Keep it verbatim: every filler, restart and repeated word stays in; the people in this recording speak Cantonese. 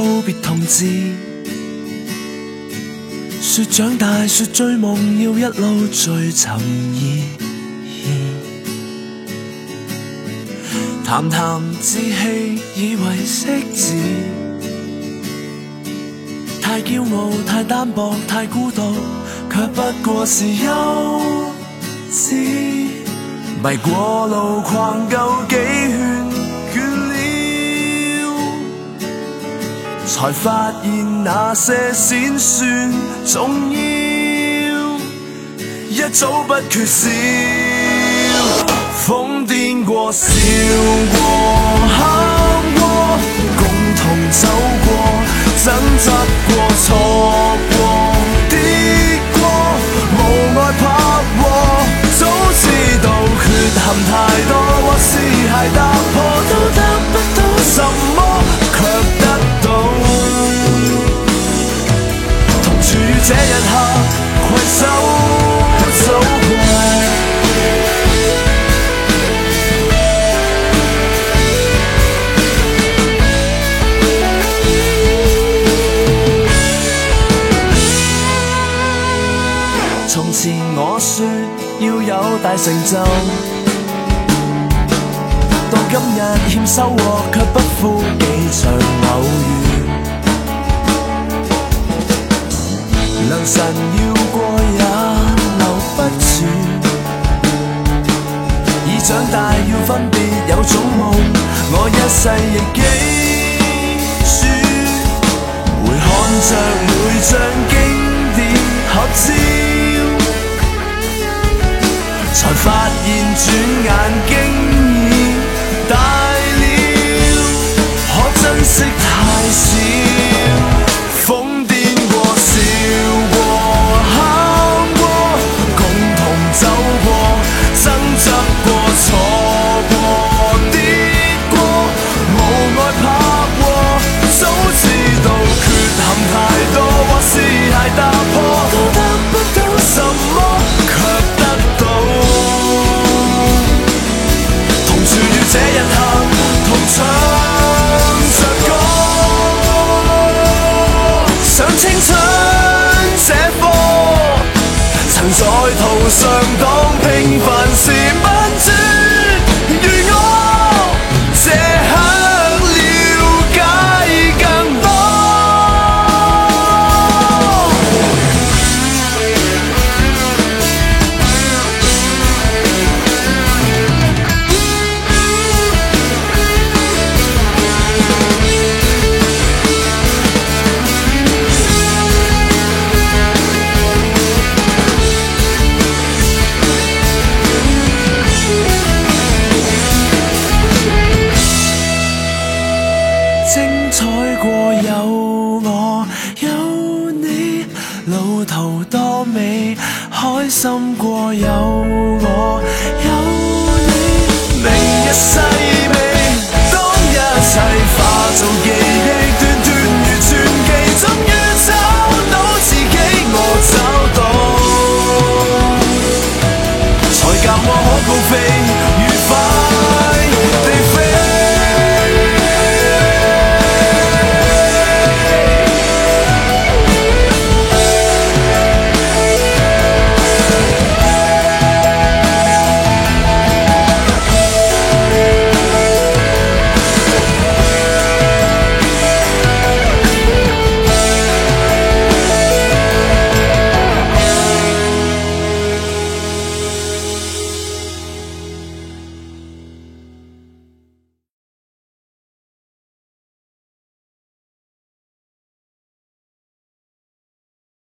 別同志，說長大，說追夢要一路追尋意義，談談志氣以為識字，太驕傲，太單薄，太孤獨，卻不過是幼稚。迷過路逛夠幾圈，倦了，才發現那些先算重要，一早不缺少。瘋癲過，笑過，喊過，共同走過，掙扎過，錯過，跌過，無愛拍和，早知道缺陷太多，或是鞋踏破都得不到什麼，卻得到同處於這一刻，攜手走過。從前我說要有大成就，到今日欠收穫，卻不負幾場偶遇。良辰要過也留不住，已長大要分別有種夢，我一世亦記住，回看着每張經典合照，才發現轉眼經已大了，可珍惜太少。瘋癲過，笑過，喊過，共同走過，爭執過，錯過，跌過，無愛拍和，早知道缺陷太多，或是鞋踏破都得不到什麼，卻得到同處於這一刻，同唱着歌，想青春這科，曾在途上當平凡事不知如我，這刻了解更多。精彩過有我有你，路途多美，開心過有我有你，明日世